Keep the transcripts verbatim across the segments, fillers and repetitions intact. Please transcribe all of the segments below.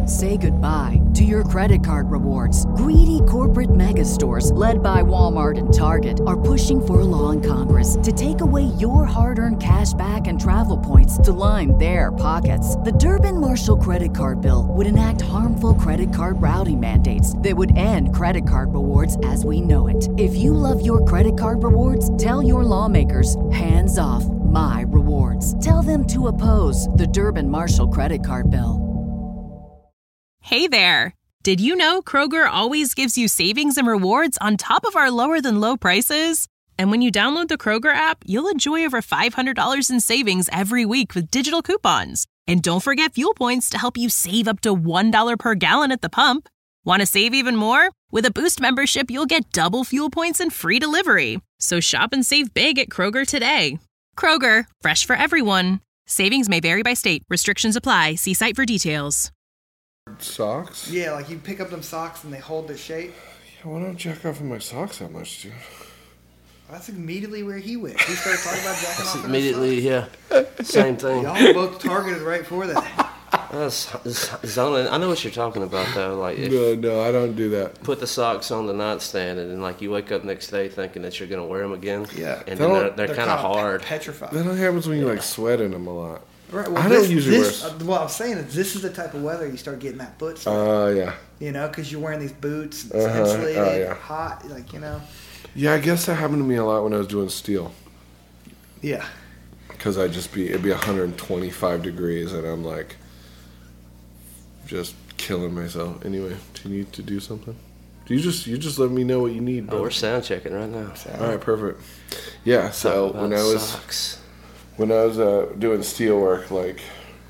Say goodbye to your credit card rewards. Greedy corporate mega stores, led by Walmart and Target, are pushing for a law in Congress to take away your hard-earned cash back and travel points to line their pockets. The Durbin-Marshall credit card bill would enact harmful credit card routing mandates that would end credit card rewards as we know it. If you love your credit card rewards, tell your lawmakers, hands off my rewards. Tell them to oppose the Durbin-Marshall credit card bill. Hey there! Did you know Kroger always gives you savings and rewards on top of our lower-than-low prices? And when you download the Kroger app, you'll enjoy over five hundred dollars in savings every week with digital coupons. And don't forget fuel points to help you save up to one dollar per gallon at the pump. Want to save even more? With a Boost membership, you'll get double fuel points and free delivery. So shop and save big at Kroger today. Kroger, fresh for everyone. Savings may vary by state. Restrictions apply. See site for details. Socks? Yeah, like you pick up them socks and they hold their shape. Yeah, why don't I jack off in my socks that much, dude? That's immediately where he went. He started talking about jacking off in immediately, yeah. Same thing. Y'all both targeted right for that. That's, zoning. I know what you're talking about, though. Like, if no, no, I don't do that. Put the socks on the nightstand, and then like you wake up next day thinking that you're gonna wear them again. Yeah, and then they're, they're, they're kind of hard. Petrified. That only happens when you like sweat in them a lot. Right. Well, I this, don't usually this, wear. Uh, what I'm saying is, this is the type of weather you start getting that foot sweat. Oh uh, yeah. You know, because you're wearing these boots, it's uh-huh. insulated, uh, yeah. hot, like you know. Yeah, I guess that happened to me a lot when I was doing steel. Yeah. Because I'd just be, it'd be one hundred twenty-five degrees, and I'm like, just killing myself. Anyway, do you need to do something? Do you just you just let me know what you need? Oh, we're sound checking right now. Sound. All right, perfect. Yeah, so when I was socks. when I was uh, doing steel work, like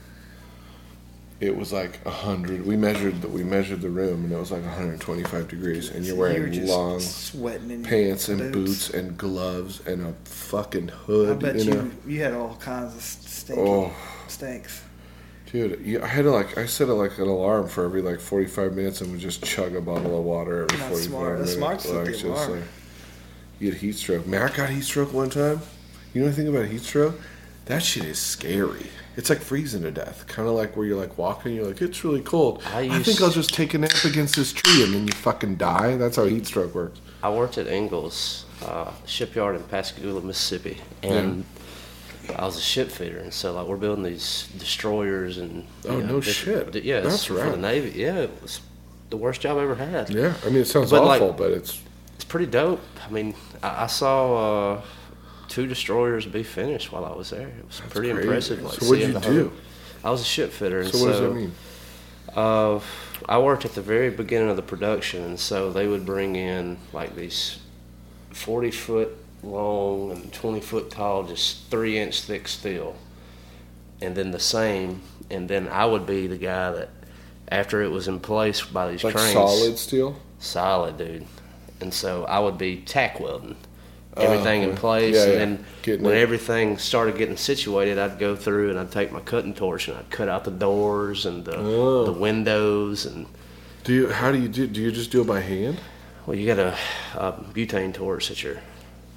it was like a hundred. We measured the we measured the room, and it was like one hundred twenty-five degrees, and you're wearing you're long sweating in pants and boots. boots and gloves and a fucking hood. I bet you, you know? you had all kinds of stinky oh. stinks. Dude, you, I had to like I set it like an alarm for every like forty-five minutes and would just chug a bottle of water every That's forty-five smart. minutes. That's smart to set like, the just, alarm. like, you get heat stroke. Matt got heat stroke one time. You know anything about heat stroke? That shit is scary. It's like freezing to death. Kind of like where you're like walking, you're like, it's really cold. I, I think I'll just take a nap against this tree, and then you fucking die. That's how heat stroke works. I worked at Ingalls uh, shipyard in Pascagoula, Mississippi, and yeah. I was a ship fitter, and so like we're building these destroyers and oh know, no shit, yeah, that's for right. the Navy. Yeah, it was the worst job I ever had. Yeah, I mean it sounds but awful, like, but it's it's pretty dope. I mean, I, I saw uh, two destroyers be finished while I was there. It was that's pretty crazy. impressive. Like, so what did you do? Whole, I was a ship fitter. And so, so what does that mean? Uh, I worked at the very beginning of the production, and so they would bring in like these forty foot long and twenty foot tall, just three inch thick steel, and then the same, and then I would be the guy that after it was in place by these like cranes, solid steel, solid dude, and so I would be tack welding everything uh, in place, yeah, yeah. and then getting when it. everything started getting situated, I'd go through and I'd take my cutting torch and I'd cut out the doors and the, oh. the windows. And do you? How do you do? Do you just do it by hand? Well, you got a, a butane torch that you're.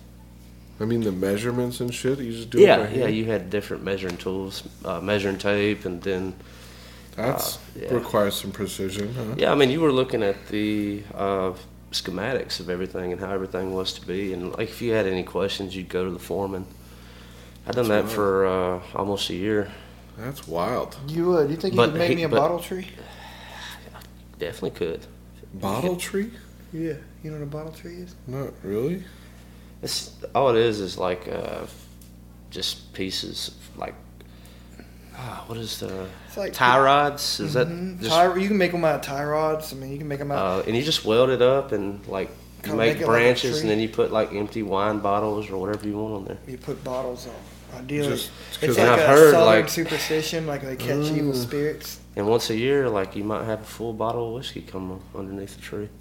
I mean the measurements and shit. You just do yeah, it by hand. Yeah, you had different measuring tools, uh, measuring tape, and then. That's uh, yeah. requires some precision. Huh? Yeah, I mean you were looking at the. Uh, schematics of everything and how everything was to be, and like if you had any questions you'd go to the foreman. I've done That's that wild. for uh, almost a year. That's wild. You uh, do you think you but could make he, me a but, bottle tree? I definitely could. Bottle tree? Yeah, you know what a bottle tree is? Not really. It's all it is is like uh, just pieces of like ah, what is the it's like tie rods? Is mm-hmm. that just, tie, you can make them out of tie rods. I mean, you can make them out. Uh, and you just weld it up and like you Kinda make make it like a branches tree. and then you put like empty wine bottles or whatever you want on there. You put bottles on. Ideally, Just- it's And like I've a heard, southern like- superstition, like they catch Mm. evil spirits. And once a year, like you might have a full bottle of whiskey come underneath the tree.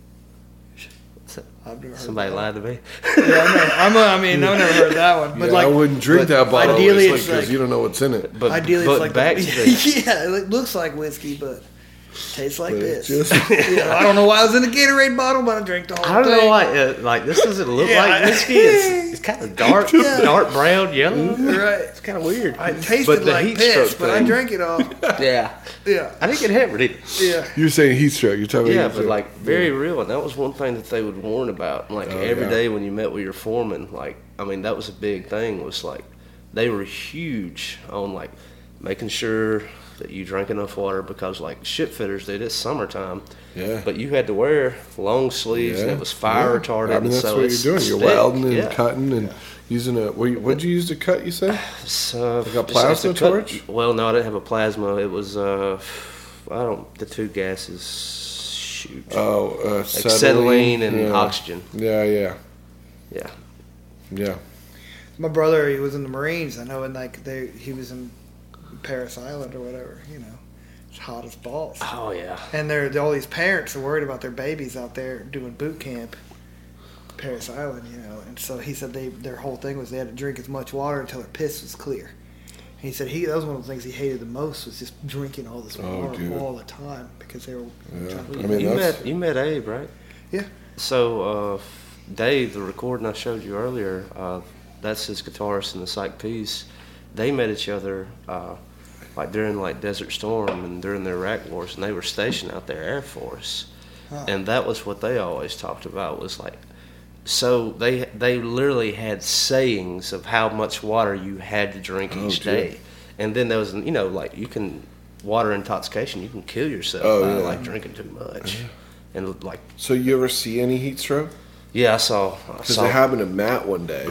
I've never heard Somebody that. lied to me. Yeah, I, know. I'm a, I mean, I've never heard that one. But yeah, like, I wouldn't drink but that bottle ideally because it's like- you don't know what's in it. But, ideally, but it's like back the, to the yeah, it looks like whiskey, but Tastes like But it this. just- Yeah, I don't know why it was in a Gatorade bottle, but I drank the whole I don't thing. know why. Uh, like this doesn't look Yeah, like I- whiskey. It's, it's kind of dark, Yeah. dark brown, yellow. Right. It's kind of weird. I tasted But the like heat piss, stroke but I thing- drank it all. Yeah, Yeah. I didn't get hammered either. Yeah. You're saying heat stroke. You're talking Yeah, about heat but stroke. like very real, and that was one thing that they would warn about. Like Oh, every yeah. day when you met with your foreman, like I mean that was a big thing. Was like they were huge on like making sure that you drank enough water because like ship fitters did. It's summertime, Yeah. but you had to wear long sleeves and Yeah. it was fire Yeah. retarded. I mean, that's so what it's you're doing. You're thick. welding and yeah. cutting and using a. What what'd you use to cut? You said It's, uh, Like a it's- plasma it's cut- torch? Well, no, I didn't have a plasma. It was uh, I don't the two gases. Shoot. oh, uh, like acetylene and yeah. oxygen. Yeah, yeah, Yeah. yeah. My brother, he was in the Marines. I know, and like they, he was in Paris Island or whatever. You know, it's hot as balls. Oh yeah. And there, all these parents are worried about their babies out there doing boot camp, Paris Island. You know, and so he said they their whole thing was they had to drink as much water until their piss was clear. And he said he that was one of the things he hated the most was just drinking all this Oh, water dude. all the time because they were. Yeah. trying to I mean, you that's- met you met Abe, right? Yeah. So uh, Dave, the recording I showed you earlier, uh, that's his guitarist in the Psych Peace. They met each other uh, like during like Desert Storm and during the Iraq wars, and they were stationed out there Air Force, Huh. and that was what they always talked about was like. So they they literally had sayings of how much water you had to drink Oh, each dude. day, and then there was you know like you can water intoxication, you can kill yourself Oh, by yeah. like drinking too much, and like So you ever see any heat stroke? yeah, I saw I Because saw it happened to Matt one day.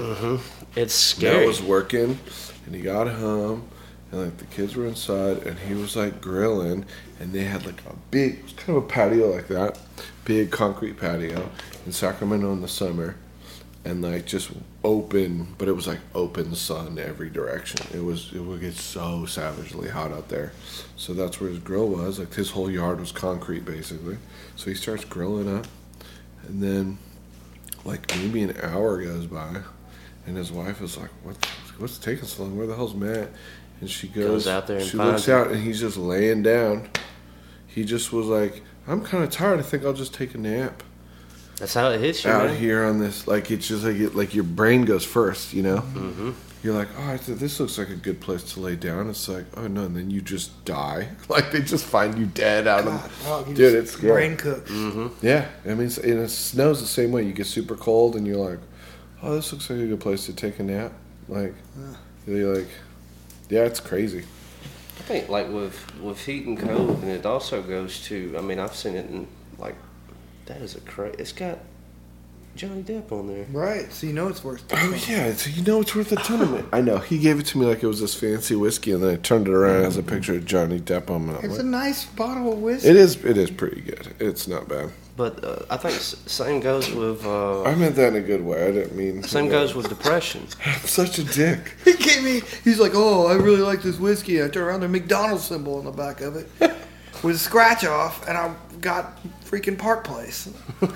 it's Matt scary. was working, and he got home, and like the kids were inside, and he was like grilling, and they had like a big, it was kind of a patio like that, big concrete patio in Sacramento in the summer, and like just open, but it was like open sun every direction. It was it would get so savagely hot out there, so that's where his grill was. Like his whole yard was concrete basically. So he starts grilling up, and then like maybe an hour goes by. And his wife is like, "What? What's taking so long? Where the hell's Matt?" And she goes, Goes out there and she finds looks him. out, and he's just laying down. He just was like, "I'm kind of tired. I think I'll just take a nap That's how it hits you, out man. here on this." Like it's just like it, like your brain goes first, you know. Mm-hmm. You're like, "Oh, I th- this looks like a good place to lay down." It's like, "Oh no!" And then you just die. Like they just find you dead out God, of. dog, you Dude, just it's scary. brain cooked. Yeah, I mean, it's- and it snows the same way. You get super cold, and you're like, "Oh, this looks like a good place to take a nap." Like, you're like, yeah, it's crazy. I think like with with heat and cold, and it also goes to. I mean, I've seen it in like that is a cra It's got Johnny Depp on there. Right. So you know it's worth. Oh yeah, so you know it's worth a ton of it. I know. He gave it to me like it was this fancy whiskey, and then I turned it around as a picture of Johnny Depp on it. It's a nice bottle of whiskey. It is. It is pretty good. It's not bad. But uh, I think s- same goes with uh, I meant that in a good way. I didn't mean. same you know, goes with depression. I'm such a dick. He gave me. He's like, "Oh, I really like this whiskey." I turn around, the McDonald's symbol on the back of it with a scratch off, and I got freaking Park Place.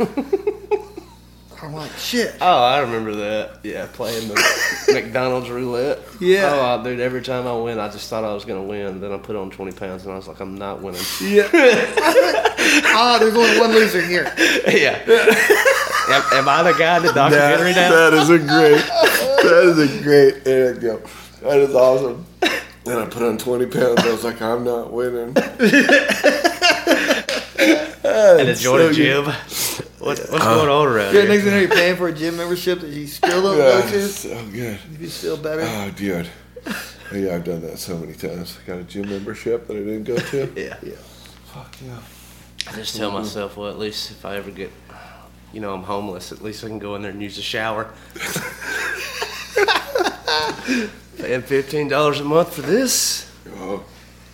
I'm like, shit. Oh, I remember that. Yeah, playing the McDonald's roulette. Yeah. Oh, I- dude, every time I win, I just thought I was going to win. Then I put on twenty pounds, and I was like, I'm not winning. Yeah. Ah, there's only one loser here. yeah. am, am I the guy in the documentary now? that is a great. That is a great anecdote. That is awesome. Then I put on twenty pounds. I was like, I'm not winning. and a Jordan gym. What, what's going on around Yeah, here? next thing you know, you're paying for a gym membership that you still don't Yeah, go to. so good. You feel better. Oh, dude. Yeah, I've done that so many times. Got a gym membership that I didn't go to. Yeah. Yeah. Fuck yeah. I just tell myself, well, at least if I ever get, you know, I'm homeless, at least I can go in there and use the shower. Paying fifteen dollars a month for this. Oh,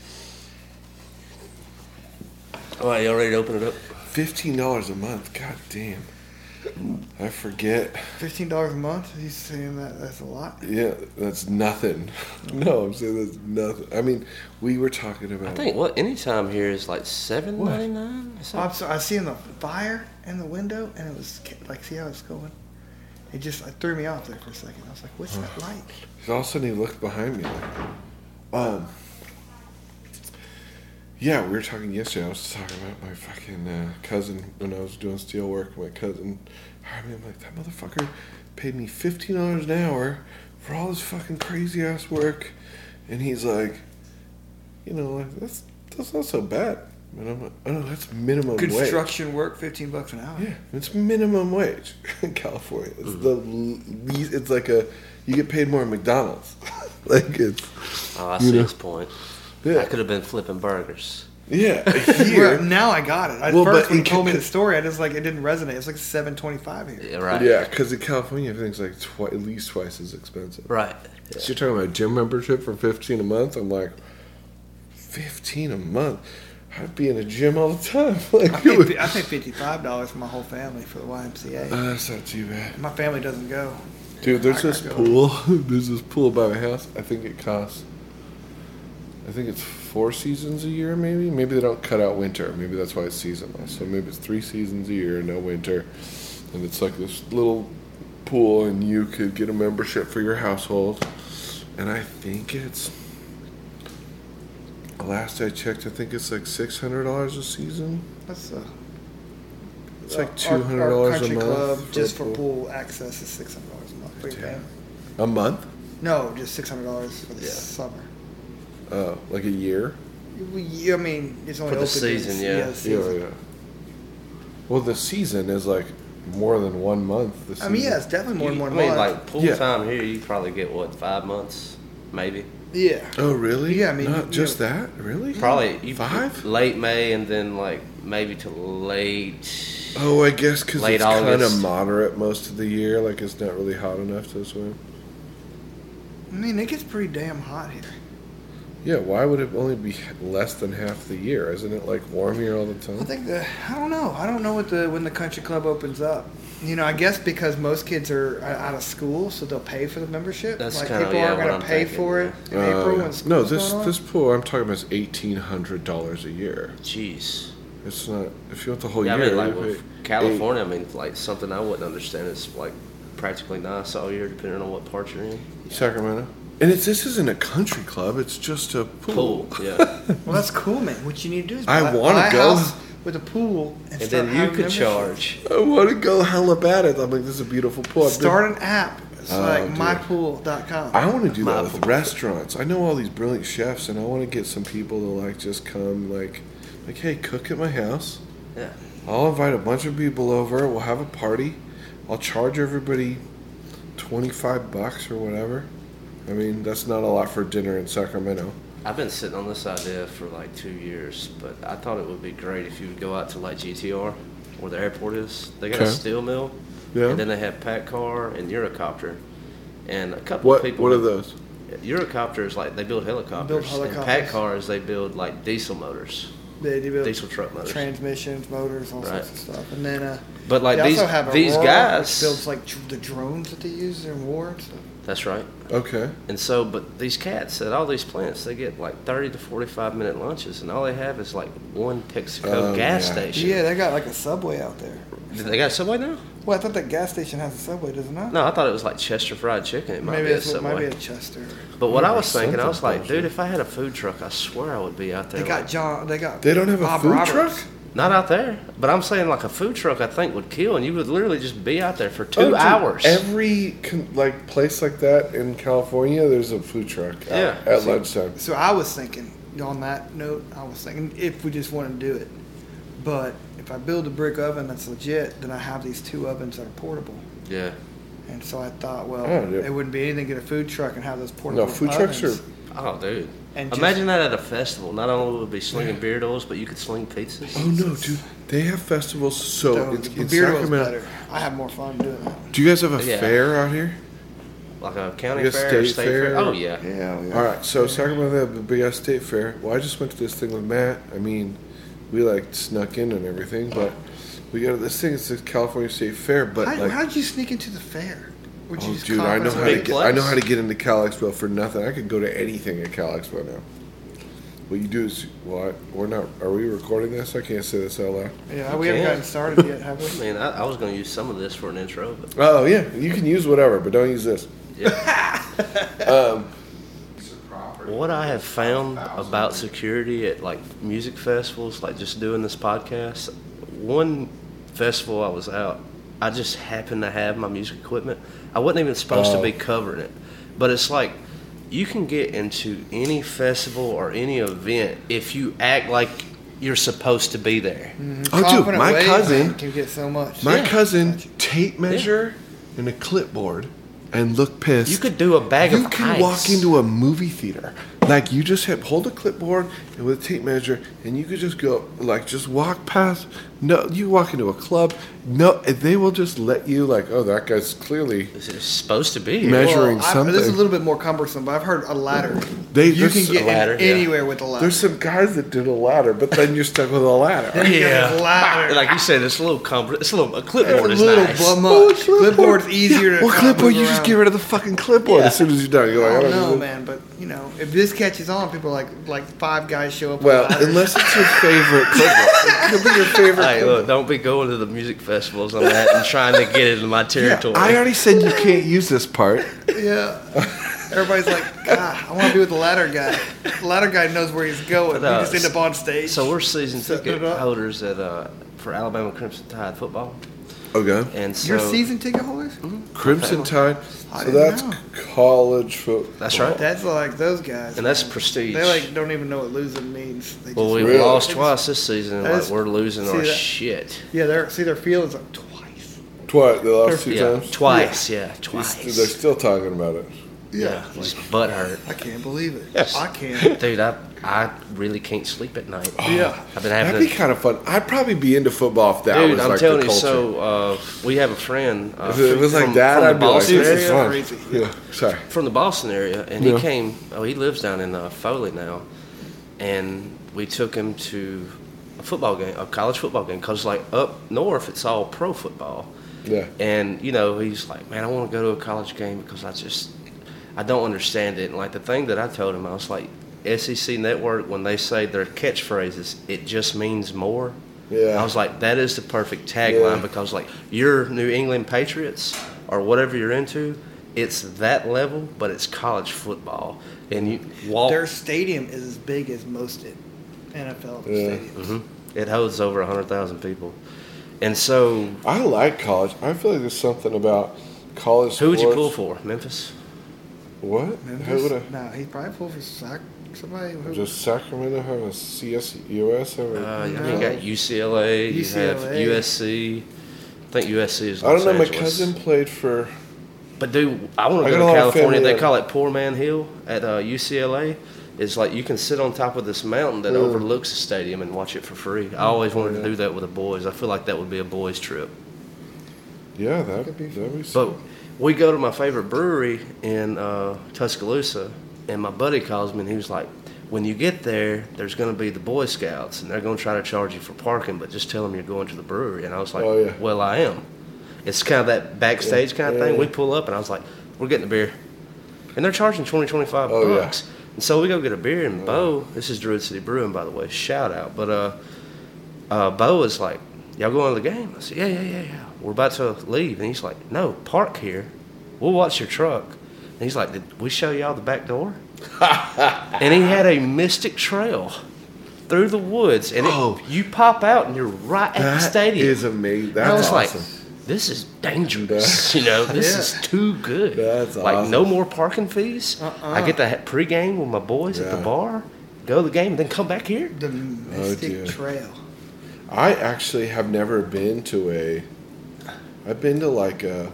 All right, y'all ready to open it up? fifteen dollars a month. God damn. I forget. Fifteen dollars a month. He's saying that that's a lot. Yeah, that's nothing. No, I'm saying that's nothing. I mean, we were talking about. I think what any time here is like seven ninety nine. I'm so, I seen the fire in the window, and it was like, see how it's going. It just it threw me off there for a second. I was like, "What's that light?" All of a sudden, he looked behind me. Like, um, Yeah, we were talking yesterday. I was talking about my fucking uh, cousin when I was doing steel work. My cousin, I mean, I'm like, that motherfucker paid me fifteen dollars an hour for all this fucking crazy ass work, and he's like, you know, like, that's that's not so bad. And I'm like, oh no, that's minimum Construction wage. Construction work, fifteen bucks an hour. Yeah, it's minimum wage in California. It's mm-hmm. the least. It's like a you get paid more at McDonald's. Like it's. Oh, I see know. his point. Yeah. I could have been flipping burgers. Yeah, here. Well, now I got it. At well, first, when you can, told me the story, I just like it didn't resonate. It's like seven twenty-five here. Yeah, right. Yeah, because in California, everything's like twi- at least twice as expensive. Right. Yeah. So you're talking about a gym membership for fifteen a month? I'm like, fifteen a month? I'd be in a gym all the time. Like, I pay, I pay fifty-five dollars for my whole family for the Y M C A. Uh, that's not too bad. My family doesn't go. Dude, there's this pool. There's this pool by my house. I think it costs. I think it's four seasons a year, maybe. Maybe they don't cut out winter. Maybe that's why it's seasonal. So maybe it's three seasons a year, no winter, and it's like this little pool, and you could get a membership for your household. And I think it's. Last I checked, I think it's like six hundred dollars a season. That's uh, it's like two hundred dollars a month. Club for just a for pool. pool access is six hundred dollars a month for your family. A month? No, just six hundred dollars for the Yeah. summer. Oh, uh, like a year? I mean, it's only For the open season, days. yeah. Yeah, the season. Yeah, yeah. Well, the season is like more than one month. The I mean, season. yeah, it's definitely more You- than one I mean, month. like pool Yeah. time here, you probably get what five months, maybe. Yeah. Oh, really? Yeah, I mean, not you just know- that, really? Probably you, Five? late May and then like maybe to late. Oh, I guess because Late it's kind of August. moderate most of the year. Like it's not really hot enough to swim. I mean, it gets pretty damn hot here. Yeah, why would it only be less than half the year? Isn't it like warm here all the time? I think the I don't know. I don't know what the when the country club opens up. You know, I guess because most kids are out of school, so they'll pay for the membership. That's like kinda, people yeah, aren't what going I'm to pay thinking, for it in Uh, April when school's no, this going on. this pool I'm talking about is eighteen hundred dollars a year. Jeez. It's not if you want the whole Yeah, I year. mean, like you with pay California, I mean, like something I wouldn't understand is like practically nice all year, depending on what part you're in. eight- Sacramento, and it's this isn't a country club. It's just a pool. Pool, yeah. Well, that's cool, man. What you need to do is I buy, wanna buy a go. house with a pool and, And start then you having could membership. charge. I want to go hella bad at it. I'm like, this is a beautiful pool. I've been- Start an app. It's Oh, like dude. my pool dot com. I want to do that My with pool. restaurants. I know all these brilliant chefs, and I want to get some people to like just come, like, like, hey, cook at my house. Yeah. I'll invite a bunch of people over. We'll have a party. I'll charge everybody twenty-five bucks or whatever. I mean, that's not a lot for dinner in Sacramento. I've been sitting on this idea for like two years, but I thought it would be great if you would go out to like G T R, where the airport is. They got Okay. a steel mill, Yeah. and then they have PACCAR and Eurocopter, and a couple What of people. What are those? Eurocopter is like they build helicopters, Build and helicopters. PACCAR is they build like diesel motors, They do build diesel truck motors. transmissions, motors, all Right. sorts of stuff. And then uh, But like they these also have these Aurora, guys, which builds like dr- the drones that they use in war and stuff. that's right. Okay. And so, but these cats at all these plants, they get like thirty to forty-five minute lunches, and all they have is like one Texaco Oh, gas yeah. station. Yeah, they got like a Subway out there. They got a Subway now? Well, I thought that gas station has a Subway, does it not? No, I thought it was like Chester Fried Chicken. It might maybe be a it's it might Subway. be a Chester. But what I was Maybe thinking, I was something like, dude, bullshit. if I had a food truck, I swear I would be out there. They got like- John. They got. They don't have a Bob food Roberts. truck? Not out there, but I'm saying like a food truck. I think would kill, and you would literally just be out there for two Oh, dude, hours. Every con- like place like that in California, there's a food truck out Yeah. at So- lunchtime. So I was thinking, on that note, I was thinking if we just want to do it, but if I build a brick oven that's legit, then I have these two ovens that are portable. yeah. And so I thought, well, Oh, yeah. it wouldn't be anything to get a food truck and have those portable No, food trucks ovens. are. Oh, dude. And just- Imagine that at a festival. Not only would we be slinging beer doors, but you could sling pizzas. Oh no, dude! They have festivals. So So in, the in beer was Sacramento, better. I have more fun doing that. do you guys have a Yeah. fair out here? Like a county Like a fair, or state state fair? fair. Oh yeah. Yeah. yeah. All right, so Sacramento they have a big ass state fair. Well, I just went to this thing with Matt. I mean, we like snuck in and everything, but we go to this thing. It's the California State Fair, but How, like, how did you sneak into the fair? Would you oh just dude, I know conference how with- to Big get. I know place. how to get into Cal Expo for nothing. I could go to anything at Cal Expo now. What you do is, well, I, we're not. Are we recording this? I can't say this out loud. Yeah, You we haven't can. gotten started yet, have I we? mean, I, I was going to use some of this for an intro, but Oh yeah, you can use whatever, but don't use this. yeah. Um, what I have found about security at like music festivals, like just doing this podcast, one festival I was out, I just happened to have my music equipment. I wasn't even supposed Oh. to be covering it, but it's like you can get into any festival or any event if you act like you're supposed to be there. Mm-hmm. Oh, dude, Confident my ways cousin, can get so much. my Yeah. cousin, tape measure and a clipboard, and look pissed. You could do a bag You of can ice. walk into a movie theater. Like, you just have, hold a clipboard and with a tape measure, and you could just go, like, just walk past. No, you walk into a club. No, they will just let you, like, oh, that guy's clearly This is supposed to be here. measure- measuring Well, I've- something. This is a little bit more cumbersome, but I've heard a ladder. They- you there's can get a ladder, in yeah. anywhere with a ladder. There's some guys that did a ladder, but then you're stuck with a ladder. Yeah. Ladder. Like you said, it's a little comfort. It's a little a clipboard It's is a little nice. bum Oh, up. Clipboard's easier to Well, kind of clipboard, move you just around. get rid of the fucking clipboard Yeah. as soon as you're done. You're like, I I don't don't know, know, man, but you know, if this catches on, people are like like five guys show up. Well, with ladders. unless it's your favorite clipboard. It could be your favorite Hey, clipboard. look, don't be going to the music festivals on that and trying to get into my Yeah, territory. I already said you can't use this part. yeah, everybody's like, God, I want to be with the ladder guy. The ladder guy knows where he's going. But, uh, you just end up on stage. So we're season Setting ticket it up. holders at uh, for Alabama Crimson Tide football, Okay. and so You're season ticket holders? Crimson Tide. I So didn't that's know. college football. That's right. That's like those guys. And that's man. prestige. They like don't even know what losing means. They Well, just- we Really? lost twice this season, and That like is- we're losing see our that- shit. yeah, they're see their feelings like twice. Twice. The last two Yeah, times. twice. Yeah, They're twice. still talking about it. Yeah, just butt hurt. I can't believe it. Yes. I can't. Dude, I I really can't sleep at night. Yeah. I've been having That'd to- be kind of fun. I'd probably be into football if that Dude, was I'm like telling the you. culture. So uh, we have a friend. Uh, if it was like from, that, from I'd the be like, Boston this area. is fun. Crazy. Yeah. Sorry. From the Boston area, and Yeah. he came. Oh, he lives down in uh, Foley now, and we took him to a football game, a college football game, because like up north, it's all pro football. Yeah. And you know, he's like, man, I want to go to a college game because I just, I don't understand it. And like the thing that I told him, I was like, S E C Network, when they say their catchphrases, it just means more. Yeah. I was like, that is the perfect tagline Yeah. because like your New England Patriots or whatever you're into, it's that level, but it's college football, and you walk. Their stadium is as big as most N F L Yeah. stadiums. Mhm. It holds over a hundred thousand people, and so I like college. I feel like there's something about college. who would you pull sports- for? Memphis? What? Who Memphis? would I? No, he's probably pulled for Sac. Somebody who Just Sacramento have a C S U S? Have a, Uh, I mean, No. you got U C L A, you U C L A. have U S C. I think U S C is I don't Los know. My Angeles. cousin played for. But dude, I want I to got go a to lot of California. family They that- call it Poor Man Hill at uh, U C L A. It's like you can sit on top of this mountain that Mm. overlooks the stadium and watch it for free. I always wanted to do that with the boys. I feel like that would be a boys' trip. Yeah, that Could be that'd be. But But we go to my favorite brewery in uh, Tuscaloosa, and my buddy calls me and he was like, when you get there, there's going to be the Boy Scouts, and they're going to try to charge you for parking, but just tell them you're going to the brewery. And I was like, Oh, yeah. well, I am. It's kind of that backstage kind of Yeah, thing. yeah. We pull up, and I was like, we're getting a beer. And they're charging twenty, twenty-five Oh, yeah. bucks. And so we go get a beer, and Bo, this is Druid City Brewing, by the way, shout out. But uh, uh, Bo is like, y'all going to the game? I said, yeah, yeah, yeah, yeah. We're about to leave. And he's like, no, park here. We'll watch your truck. And he's like, did we show y'all the back door? And he had a mystic trail through the woods. And it, Oh. you pop out, and you're right at the that stadium. is amazing. And I was That's awesome. like, this is dangerous. You know, this Yeah. is too good. That's like, awesome. no more parking fees. Uh-uh. I get to ha- pregame with my boys at the Yeah. bar, go to the game, and then come back here. The Mystic dear. Trail. I actually have never been to a. I've been to like a.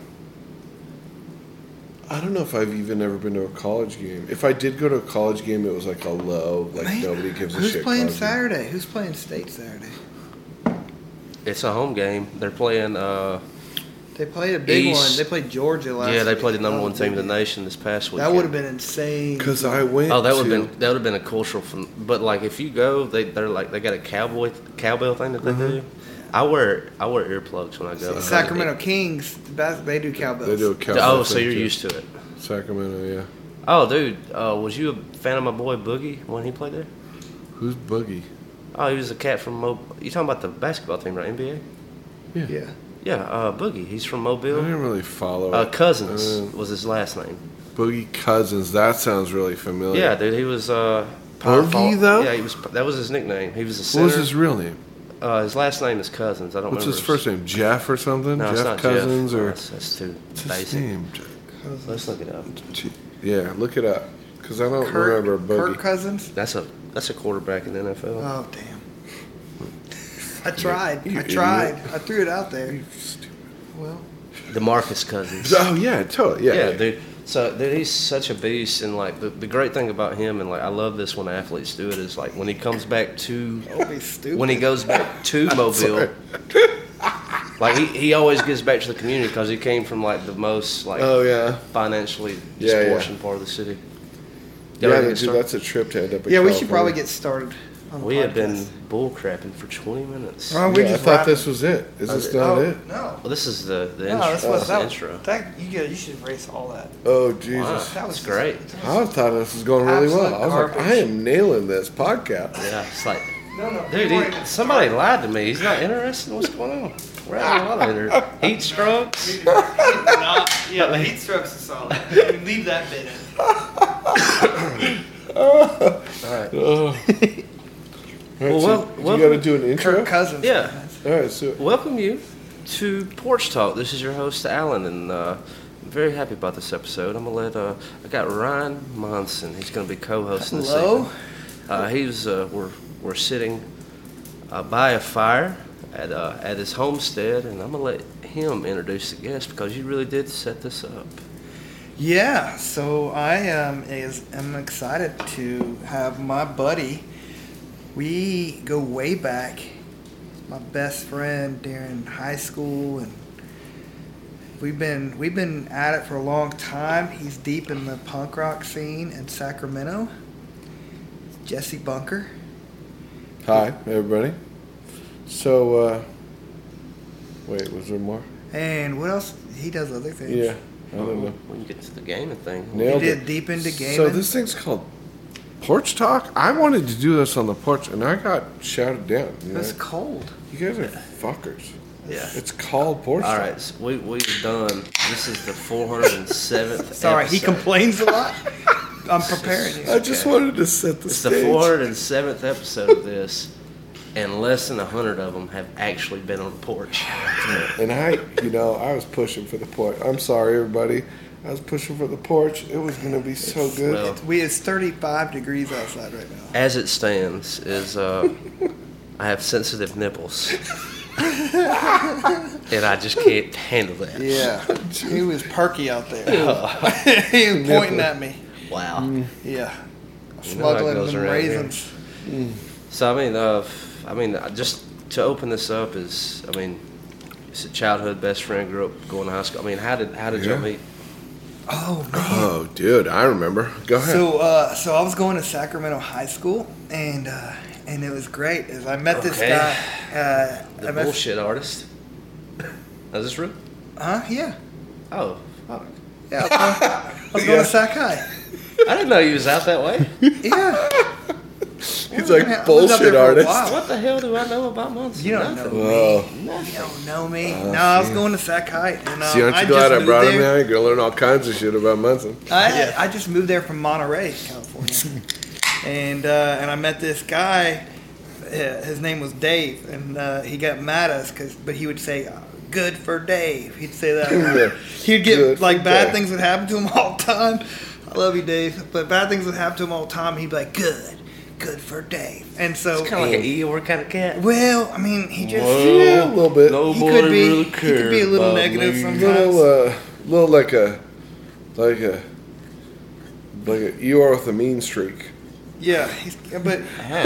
I don't know if I've even ever been to a college game. If I did go to a college game, it was like a low, like Man, nobody gives a Who's shit. playing college game. Saturday? Who's playing state Saturday? It's a home game. They're playing. Uh, They played a big East. one. They played Georgia last. yeah, they week. played the number That one was team in the big. nation this past week. That would have been insane. Because I went. Oh, that would to, have been that would have been a cultural. Phen- But like, if you go, they they're like they got a cowboy cowbell thing that they Mm-hmm. do. I wear I wear earplugs when I go. Sacramento Kings. the bas- They do cowbells. They do a cowboy Oh, so thing, you're too. used to it. Sacramento, yeah. Oh, dude, uh, was you a fan of my boy Boogie when he played there? Who's Boogie? Oh, he was a cat from Mo. You talking about the basketball team, right? N B A. Yeah. Yeah. Yeah, uh, Boogie. He's from I Mobile. didn't really follow. Uh, it. Cousins Uh, was his last name. Boogie Cousins. That sounds really familiar. Yeah, dude, he was uh, Boogie though. Yeah, he was. That was his nickname. He was a center. What was his real name? Uh, his last name is Cousins. I don't What's remember. his first name? Jeff or something? No, Jeff it's not Cousins Jeff. or No, that's, that's too what's basic. his name? Let's look it up. Yeah, look it up because I don't Kirk, remember Boogie. Kirk Cousins. That's a that's a quarterback in the N F L. Oh damn! I tried. You I tried. idiot. I threw it out there. You stupid. Well, DeMarcus Cousins. Oh yeah, totally. Yeah, Yeah, yeah. dude. So, dude, he's such a beast, and like the, the great thing about him, and like I love this when athletes do it, is like when he comes back to, don't be stupid. when he goes back to Mobile, Sorry. like he, he always gives back to the community because he came from like the most like Oh yeah. financially Yeah, yeah. disproportionate part of the city. Yeah, Y'all ready to dude, get started? that's a trip to end up. In yeah, we California. should probably get started. On the We have been podcast. bull crapping for twenty minutes. Oh, we Yeah, I just thought wrapped- this was it. Is Oh, this it- not oh, it? No. Well, this is the the No, intro. this This was is that, the intro. That, you, get, you should erase all that. Oh Jesus! Wow. That was That's great. I thought this was going really well. Absolute I was like, garbage. I am nailing this podcast. Yeah, it's like, No, no. dude, we he, weren't- somebody lied to me. He's not interested in what's going on. We're having a lot of inter- heat strokes. Not, yeah, the heat strokes are solid. Leave that bit in. All right. Oh. All right, Well, so well, you welcome- got to do an intro. Kirk Cousins. Yeah. All right, so Welcome you to Porch Talk. This is your host, Alan, and uh, I'm very happy about this episode. I'm gonna let uh, I got Ryan Monson. He's gonna be co-hosting this Hello. evening. Uh, he's uh, we're we're sitting uh, by a fire at uh, at his homestead, and I'm gonna let him introduce the guest because you really did set this up. Yeah, so I um, is am excited to have my buddy. We go way back. My best friend during high school, and we've been we've been at it for a long time. He's deep in the punk rock scene in Sacramento. Jesse Bunker. hi everybody. So, uh, wait, was there more? And what else? He does other things. Yeah, I don't know. When you get to the gaming thing, He Nailed did it. deep into gaming. So this thing's called Porch Talk. I wanted to do this on the porch, and I got shouted down. You, know? It's cold. You guys are fuckers. yeah. It's called Porch All Talk. right, so we we've done. This is the four hundred seventh. Sorry, he episode. complains a lot. I'm preparing you. I just wanted to set the It's the stage. four hundred seventh episode of this, and less than one hundred of them have actually been on the porch. And I, you know, I was pushing for the porch. I'm sorry, everybody. I was pushing for the porch. It was gonna be so good. Well, We it's thirty-five degrees outside right now. as it stands, is uh, I have sensitive nipples, and I just can't handle that. Yeah, he was perky out there. He was pointing at me. Wow. Yeah, You know how it smuggling goes them around here. raisins. So I mean, uh, I mean, uh, just to open this up is, I mean, it's a childhood best friend. Grew up going to high school. I mean, how did how did y'all Yeah. meet? Oh man. Oh, dude, I remember. Go ahead. So, uh, so I was going to Sacramento High School, and uh, and it was great. As I met this Okay. guy. Uh, The I met, bullshit artist. Is this real? Huh? Yeah. Oh, fuck. Yeah. I was going, I was going to Sac High. I didn't know you was out that way. Yeah. He's like I lived out there bullshit for a artist. while. What the hell do I know about Munson? You don't Nothing. know Whoa. me. You don't know me. no, I was going to Sac High, and um, See, aren't I you glad just I moved brought him there. now? You're gonna learn all kinds of shit about Munson. I I just moved there from Monterey, California, and uh, and I met this guy. Uh, his name was Dave, and uh, he got mad at us because, but he would say, "Good for Dave." He'd say that. Yeah. He'd get Good like for bad Dave. things would happen to him all the time. I love you, Dave, but bad things would happen to him all the time. He'd be like, "Good, good for Dave," and so. It's kind of like an Eeyore kind of cat. Well, I mean, he just Yeah, a little bit. he could be he could be a little negative sometimes. little, uh, little like a, like a, like a Eeyore with a mean streak. Yeah, he's, but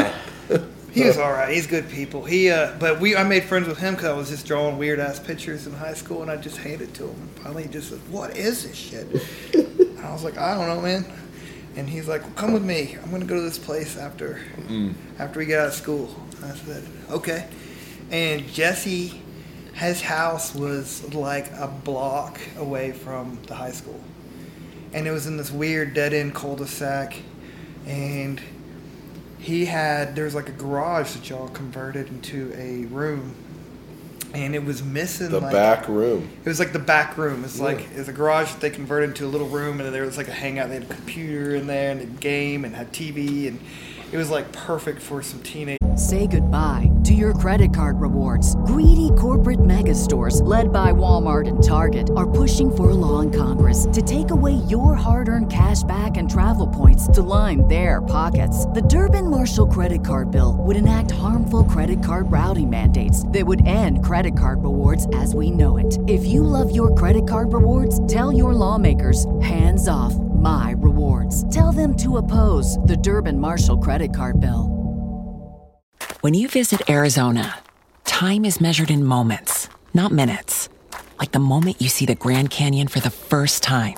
he was all right. He's good people. He, uh, but we, I made friends with him because I was just drawing weird ass pictures in high school, and I just handed it to him. And finally, he just said, "What is this shit?" And I was like, "I don't know, man." And he's like, well, "Come with me. I'm gonna go to this place after, Mm. after we get out of school." I said, "Okay." And Jesse, his house was like a block away from the high school, and it was in this weird dead end cul-de-sac, and he had there's like a garage that y'all converted into a room, and it was missing the like, back room. It was like the back room. It's Yeah. like it's a garage that they converted into a little room, and then there was like a hangout. They had a computer in there and a game and had T V, and it was like perfect for some teenage. Say goodbye to your credit card rewards. Greedy corporate mega stores, led by Walmart and Target, are pushing for a law in Congress to take away your hard-earned cash back and travel points to line their pockets. The Durbin-Marshall credit card bill would enact harmful credit card routing mandates that would end credit card rewards as we know it. If you love your credit card rewards, tell your lawmakers, hands off my rewards. Tell them to oppose the Durbin-Marshall credit card bill. When you visit Arizona, time is measured in moments, not minutes. Like the moment you see the Grand Canyon for the first time.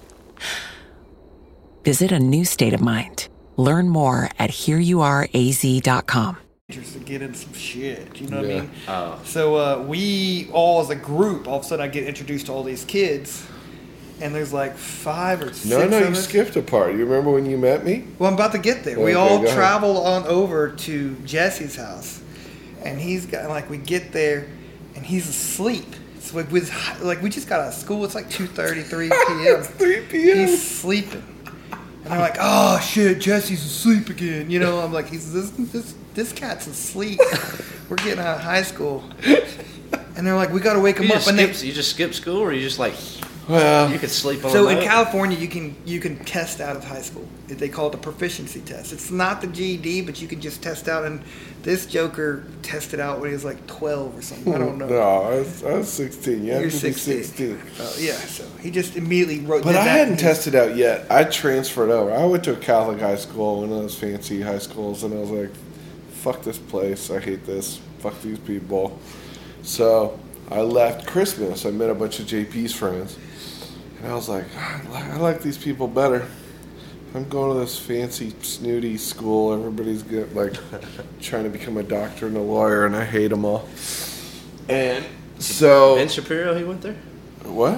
Visit a new state of mind. Learn more at here you are a z dot com. To get in some shit, you know what Yeah. I mean? Oh. So uh, we all as a group, all of a sudden I get introduced to all these kids, and there's like five or six No, no, of you us. skipped a part. You remember when you met me? Well, I'm about to get there. we Okay, all go ahead. travel on over to Jesse's house, and he's got like we get there, and he's asleep. So like, with, like we just got out of school. It's like two thirty, three p.m. It's three p.m. He's sleeping, and they're like, "Oh shit, Jesse's asleep again." You know, I'm like, "He's this this this cat's asleep." We're getting out of high school, and they're like, "We got to wake him You up." just, And skip, they, you just skip school, or you just like Well, you could sleep on. So a in boat? California, you can you can test out of high school. They call it the proficiency test. It's not the G E D, but you can just test out. And this joker tested out when he was like twelve or something. I don't know. no, I was, I was sixteen. You You're have to be sixteen. sixteen. Oh, yeah, so he just immediately wrote. But did I that hadn't and he- tested out yet. I transferred over. I went to a Catholic high school, one of those fancy high schools, and I was like, fuck this place. I hate this. Fuck these people. So I left Christmas. I met a bunch of J P's friends. And I was like, I like, I like these people better. I'm going to this fancy, snooty school. Everybody's get, like trying to become a doctor and a lawyer, and I hate them all. And so... Ben Shapiro, he went there. What?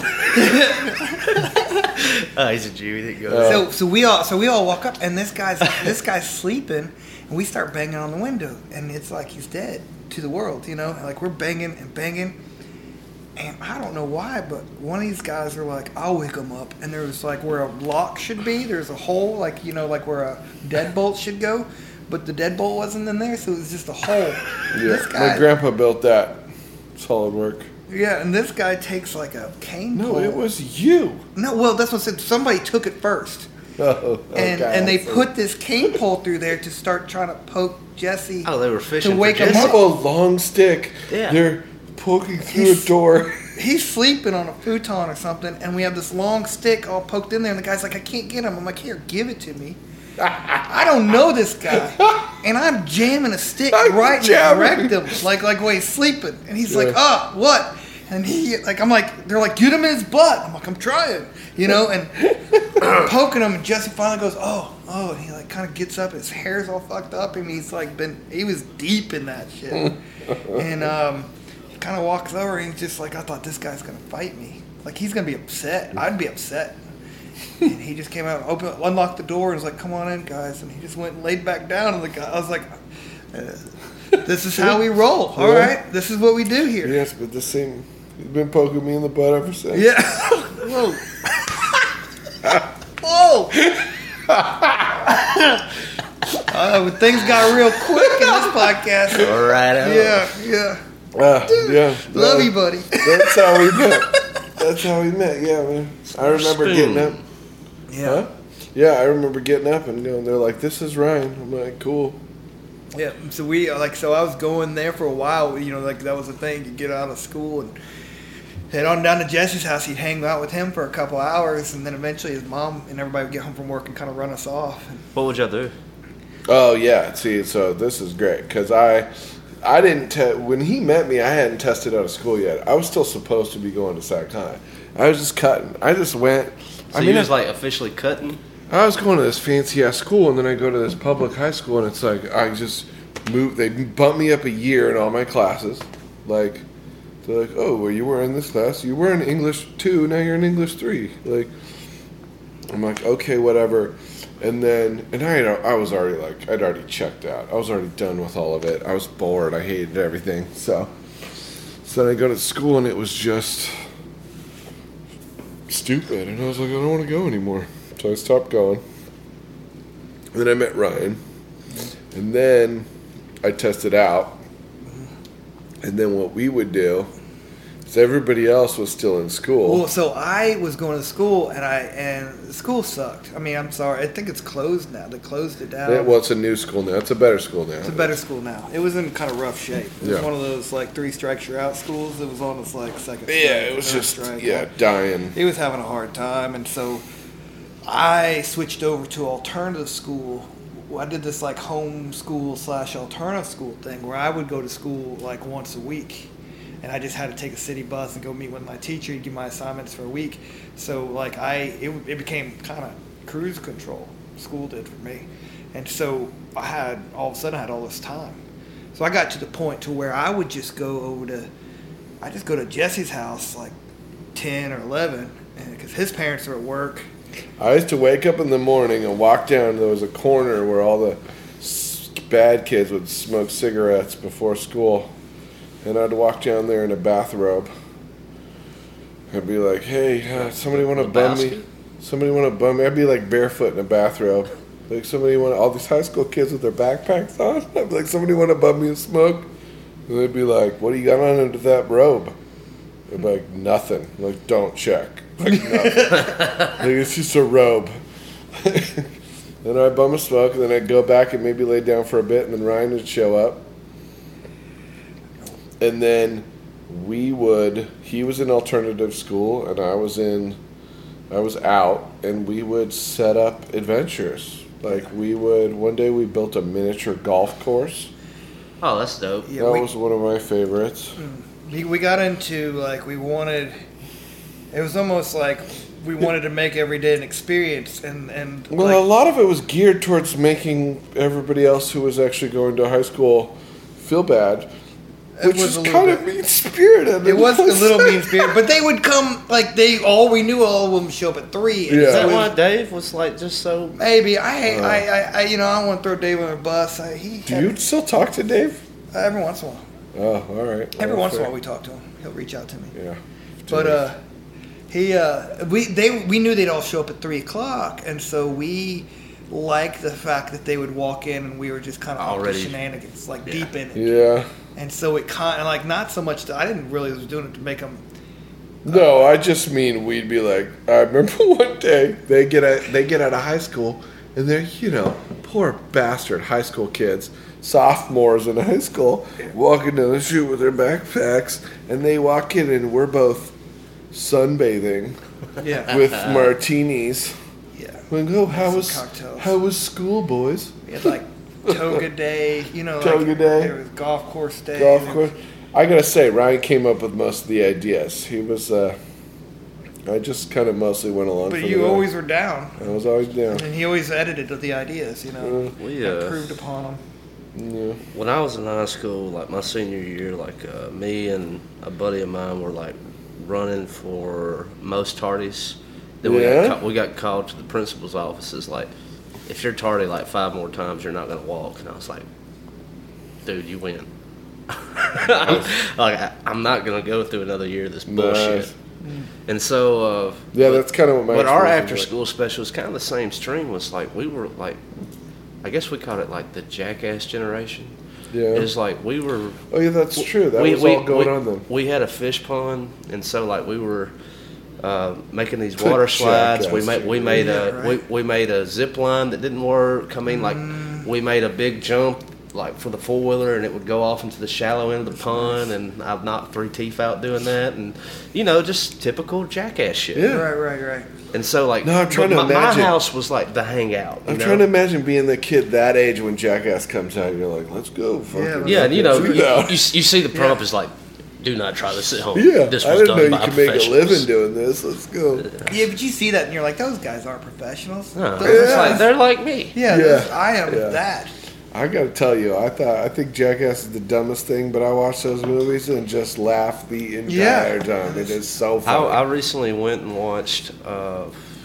Oh, he's a Jew. He didn't go. Uh, So so we all so we all walk up, and this guy's this guy's sleeping, and we start banging on the window, and it's like he's dead to the world, you know. And like we're banging and banging, and I don't know why, but one of these guys are like, "I'll wake him up," and there's like where a lock should be, there's a hole, like you know, like where a deadbolt should go, but the deadbolt wasn't in there, so it was just a hole. Yeah, This guy, my grandpa built that. Solid work. yeah, and this guy takes like a cane No, pole. it was you. No, well, that's what I said. Somebody took it first. Oh, And okay, and they I see. put this cane pole through there to start trying to poke Jesse. Oh, they were fishing to for wake him Jesse. Have a long stick. Yeah. They're poking through He's- a door. He's sleeping on a futon or something, and we have this long stick all poked in there, and the guy's like, "I can't get him." I'm like, "Here, give it to me." I don't know this guy, and I'm jamming a stick I'm right in his jamming. rectum, like like while he's sleeping, and he's like, Yeah. "Oh, what?" And he like, I'm like, they're like, "Get him in his butt." I'm like, "I'm trying," you know, and I'm poking him, and Jesse finally goes, "Oh, oh," and he like kind of gets up, his hair's all fucked up, and he's like been, he was deep in that shit, and um, he kind of walks over, and he's just like, "I thought this guy's gonna fight me, like he's gonna be upset, I'd be upset." And he just came out, opened, unlocked the door, and was like, "Come on in, guys." And he just went and laid back down. And the guy, I was like, uh, "This is how we roll. All Yeah. right, this is what we do here." Yes, but the same. He's been poking me in the butt ever since. Yeah. Whoa. Whoa. uh, but things got real quick in this podcast. All right. out. Yeah, yeah. Ah, yeah. Love that- you, buddy. That's how we met. That's how we met. Yeah, man. I remember Spoon. getting up. Yeah. Huh? Yeah, I remember getting up and you know, they're like, "This is Ryan." I'm like, "Cool." Yeah, so we like so I was going there for a while. You know, like that was the thing. You get out of school and head on down to Jesse's house. He'd hang out with him for a couple hours, and then eventually his mom and everybody would get home from work and kind of run us off. And What would y'all do? Oh yeah. See, so this is great because I, I didn't te- when he met me. I hadn't tested out of school yet. I was still supposed to be going to Sac High. I was just cutting. I just went. So I you mean, was I- like officially cutting. I was going to this fancy ass school, and then I go to this public high school, and it's like I just moved. They bumped me up a year in all my classes. Like they're like, "Oh, well, you were in this class. You were in English two. Now you're in English three." Like I'm like, okay, whatever. And then, and I, I was already like, I'd already checked out. I was already done with all of it. I was bored. I hated everything. So, so So then I go to school, and it was just stupid. And I was like, I don't want to go anymore. So I stopped going. And then I met Ryan. And then I tested out. And then what we would do is everybody else was still in school. Well, so I was going to school, and I and school sucked. I mean, I'm sorry. I think it's closed now. They closed it down. Yeah, well, it's a new school now. It's a better school now. It's a better school now. It was in kind of rough shape. It was Yeah. one of those like three strikes you're out schools. It was on its like second. Yeah, strike, it was third just strike. yeah dying. He was having a hard time, and so I switched over to alternative school. I did this like home school slash alternative school thing where I would go to school like once a week, and I just had to take a city bus and go meet with my teacher and give my assignments for a week. So like I, it, it became kind of cruise control. School did for me, and so I had all of a sudden I had all this time. So I got to the point to where I would just go over to, I just go to Jesse's house like ten or eleven, because his parents are at work. I used to wake up in the morning and walk down. There was a corner where all the s- bad kids would smoke cigarettes before school. And I'd walk down there in a bathrobe. I'd be like, hey, uh, somebody want to bum me? Somebody want to bum me? I'd be like barefoot in a bathrobe. Like, somebody want all these high school kids with their backpacks on? I'd be like, somebody want to bum me a smoke? And they'd be like, what do you got on under that robe? I'd be like, nothing. I'm like, don't check. Like, nothing. Like, it's just a robe. Then I'd bum a smoke, and then I'd go back and maybe lay down for a bit, and then Ryan would show up. And then we would, he was in alternative school, and I was in, I was out, and we would set up adventures. Like, we would, one day we built a miniature golf course. Oh, that's dope. Yeah, that we, was one of my favorites. we we got into like we wanted. It was almost like we wanted to make every day an experience, and and Well, like, a lot of it was geared towards making everybody else who was actually going to high school feel bad, which was is a little kind of bit- mean spirited. it was a little mean spirit, but they would come like they all we knew all of them show up at three. And Yeah. Is that it was- why Dave was like just so? Maybe I, I, I, I, you know, I don't want to throw Dave on a bus. I, he Do had- you still talk to Dave? uh, every once in a while. Oh, all right. Every Oh, once in a fair. while we talk to him. He'll reach out to me. Yeah. But uh, he uh, we they we knew they'd all show up at three o'clock, and so we liked the fact that they would walk in and we were just kind of Already- shenanigans, like yeah. deep in it. Yeah. And so it kind of like not so much. That I didn't really was doing it to make them. No, I just mean we'd be like, I remember one day they get out, they get out of high school, and they're, you know, poor bastard high school kids, sophomores in high school, walking down the street with their backpacks, and they walk in and we're both sunbathing Yeah. with martinis. Yeah. We go, how Some was cocktails. how was school, boys? We had like toga day, you know, Toga like, day. There was golf course day. Golf there course. I gotta say, Ryan came up with most of the ideas. He was, uh, I just kind of mostly went along. But for you the always ride. were down, I was always down. and he always edited the ideas, you know, We and uh, improved upon them. Yeah. when I was in high school, like my senior year, like uh, me and a buddy of mine were like running for most tardies. Then we Yeah? got ca- we got called to the principal's offices like, if you're tardy like five more times, you're not gonna walk. And I was like, dude, you win. I'm, like I, I'm not gonna go through another year of this bullshit. Nice. And so, uh, Yeah, that's kind of what my. but our experience after was school special was kind of the same stream. Was like we were like, I guess we called it like the jackass generation. like. Yeah. It's like we were. Oh yeah, that's true. That we, was we, all going we, on then. We had a fish pond, and so like we were uh, making these water slides. We Jackass made we made Yeah, a right. we, we made a zip line that didn't work. I mean, like we made a big jump like for the four wheeler, and it would go off into the shallow end of the pond. And I've knocked three teeth out doing that, and you know, just typical jackass shit. Yeah. Right, right, right. And so like, No, I'm trying but to my, imagine- my house was like the hangout. You I'm know? trying to imagine being the kid that age when Jackass comes out. You're like, let's go. fucking let's Yeah, and you know, check you, it out. you, you see the prompt is like, do not try this at home. Yeah, this I was didn't done know you by could make a professionals. living doing this. Let's go. Yeah, but you see that and you're like, those guys aren't professionals. No, Those- it's like, they're like me. yeah, Yeah. those- I am Yeah. that. I gotta tell you, I thought I think Jackass is the dumbest thing, but I watched those movies and just laughed the entire Yeah. time. It is so I, funny. I recently went and watched. Uh,